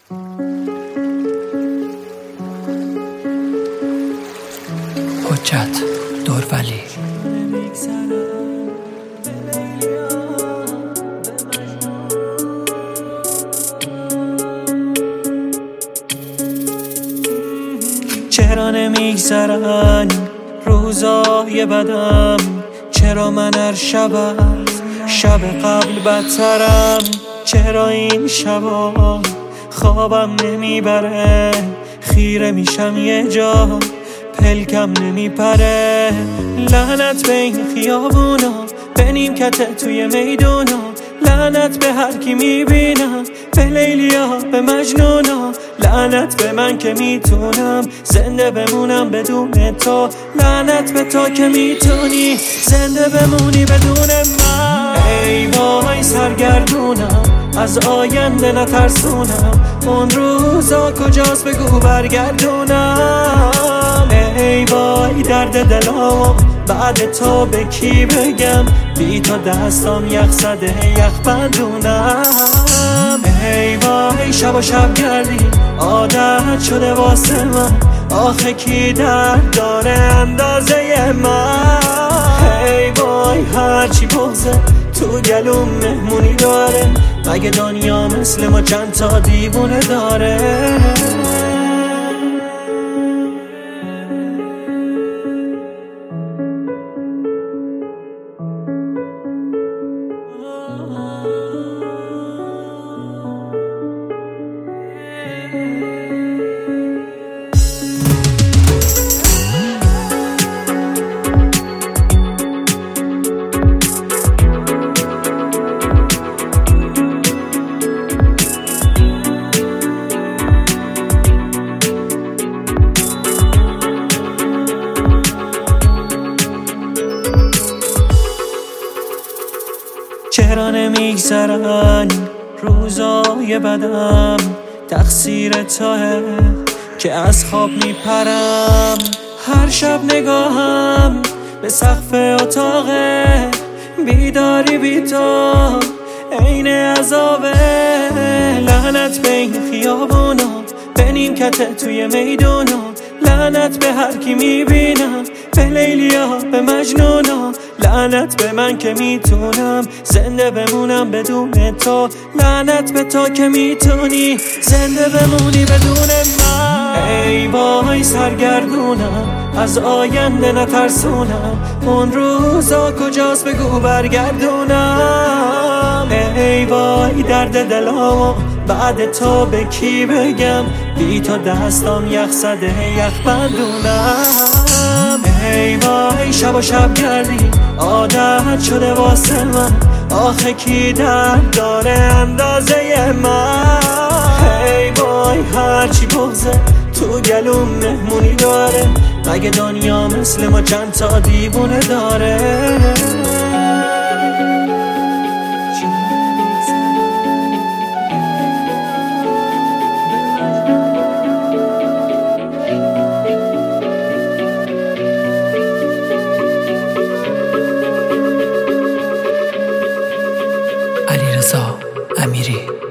حجت دورولی. چرا نمیگذرن روزای بدم؟ چرا من هر شب قبل بدترم؟ چرا این شبا خوابم نمیبره؟ خیره میشم یه جا پلکم نمیپره. لعنت به این خیابونا، به نیمکت توی میدونا، لعنت به هر کی میبینم، به لیلیا به مجنونا، لعنت به من که میتونم زنده بمونم بدون تو، لعنت به تو که میتونی زنده بمونی بدون من. ای وای سرگردونم، از آینده نترسونم، اون روزا کجاست بگو برگردونم. ای وای درد دلام، بعد تو به کی بگم؟ بی تو دستام یخ زده یخ بندونم. ای وای شب و شب گردی عادت شده واسه من، آخه کی درد داره اندازه من؟ ای وای هرچی بغزه تو گلوم مهمونی داره، مگه دنیا مثل ما چند تا دیوونه داره؟ چرا نمیگذرن روزای بدم؟ تقصیر توه که از خواب میپرم. هر شب نگاهم به سقف اتاقه، بیداری بی تو عین عذابه. لعنت به این خیابونا، به نیمکت توی میدونا، لعنت به هر کی میبینم، به لیلیا به مجنونا، لعنت به من که میتونم زنده بمونم بدون تو، لعنت به تو که میتونی زنده بمونی بدون من. ای وای سرگردونم، از آینده نترسونم، اون روزا کجاست بگو برگردونم. ای وای درد دلام، بعد تو به کی بگم؟ بی تو دستام یخ زده یخ بندونم. ای وای شب و شب گردی عادت شده واسه من، آخه کی درد داره اندازه من؟ ای وای هرچی بغزه تو گلوم مهمونی داره، مگه دنیا مثل ما چند تا دیوونه داره؟ علیرضا امیری.